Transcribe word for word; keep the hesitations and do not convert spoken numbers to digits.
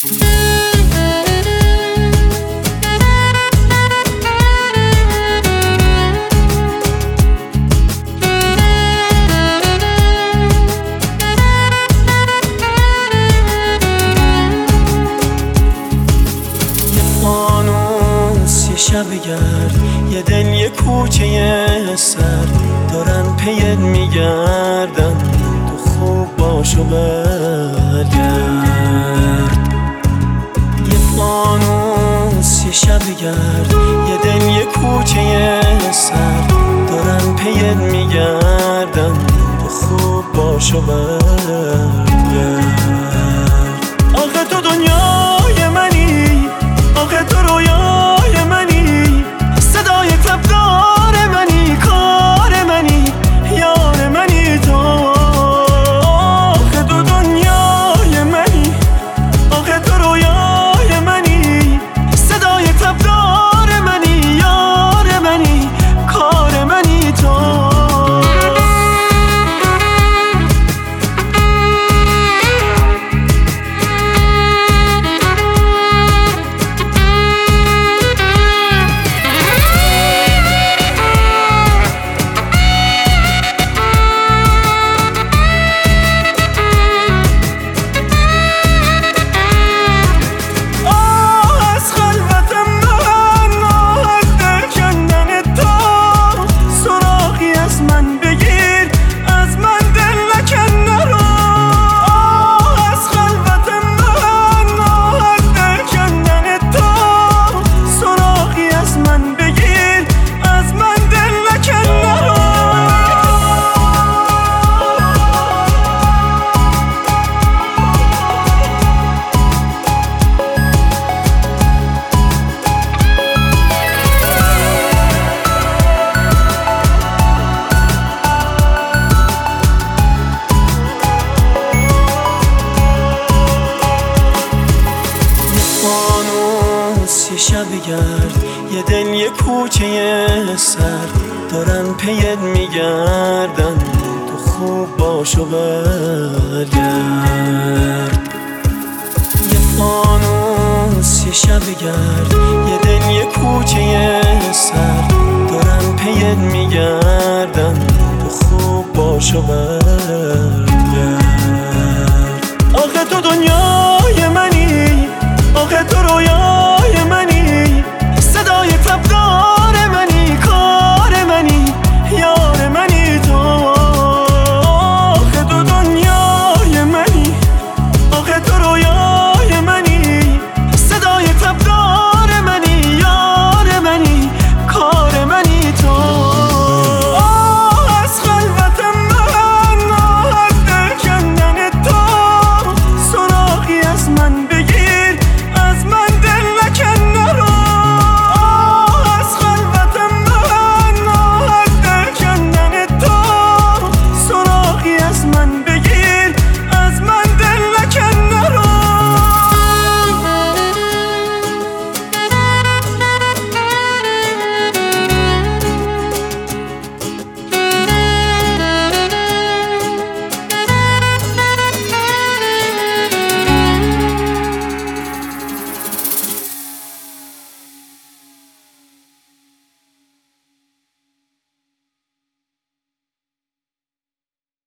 شب گرد یه دل یه کوچه سر دارن پیت میگردن، تو خوب باش و برگرد. یه فانوس یه شب گرد یه دل یه کوچه سر دارن پیت میگردن، تو خوب باش و برگرد. آخه تو دنیای منی، آخه تو رویای منی، صدای تبدار منی، کار منی، یار منی تو. آخه تو دنیای منی، آخه تو رویای منی، صدای تبدار منی، یار منی، کار منی تو. شب گرد یه دل یه کوچه سر دارن پیت میگردن، تو خوب باش و برگرد. یه فانوس یه شب گرد یه دل یه کوچه سر دارن پیت میگردن، تو خوب باش و برگرد.